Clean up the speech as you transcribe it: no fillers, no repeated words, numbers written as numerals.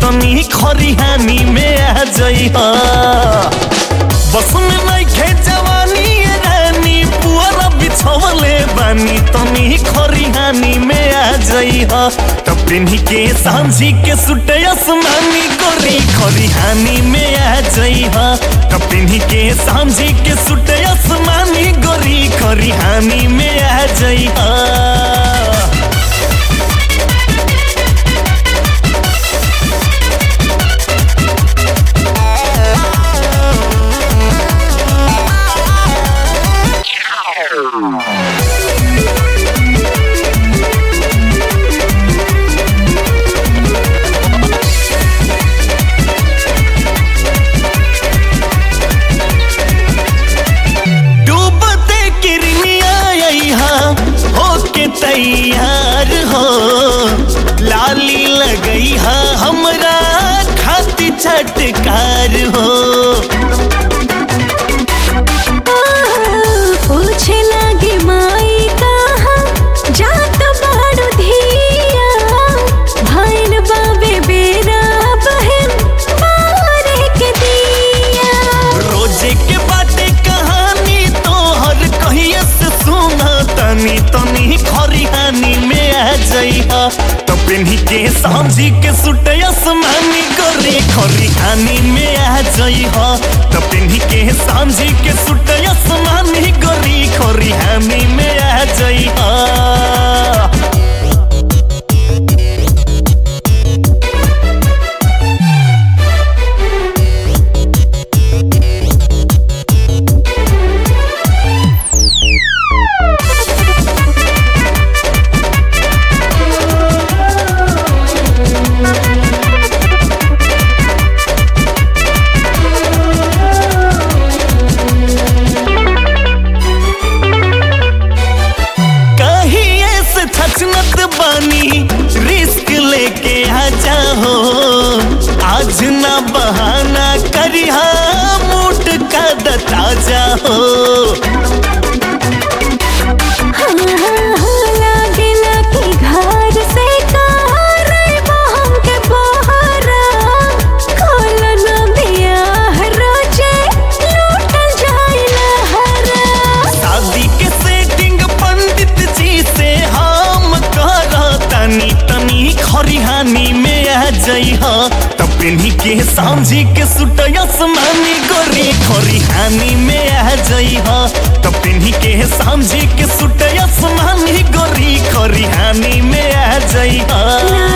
तनी खरिहानी में आ जइहा। बस में नइखे जवानी रानी पुअरा बिछवले बानी तनी खरिहानी में आ जइहा। त पिन्ही के सांझी के सुट आसमानी गोरी खरिहानी में आ जइहा। त पिन्ही के सांझी के सुट आसमानी गोरी खरिहानी में आ जइहा। तैयार हो लाली लगई हा हमरा खाती चटकार हो। पूछे लागे माई कहाँ जात बाड़ू धिया भैन बाबे बेरा बहन मारे के दिया। रोजे के बाटे कहानी तोहर कहिए से सुना तनी तनी खरिहानी में आ जइहा। तो पिन्ही के सांझी के सुट आसमानी गोरी खरिहानी में आ जइहा। तो पिन्ही के सांझी के सुट आसमानी गोरी खरिहानी में आ जइहा। रिस्क लेके आ जाओ आज ना बहाना करिहा मूड का दता जाओ। लागेला कि घर से कार बहम के बहरा खोलन बियाह रोजे लूटल जाइला हरा। शादी के सेटिंग पंडित जी से हम तनी तनी खरिहानी में आ जइहा। त पिन्ही के सांझी के सुट आसमानी गोरी खरिहानी में आ जइहा। त पिन्ही के सांझी के सुट आसमानी गोरी खरिहानी में आ जइहा।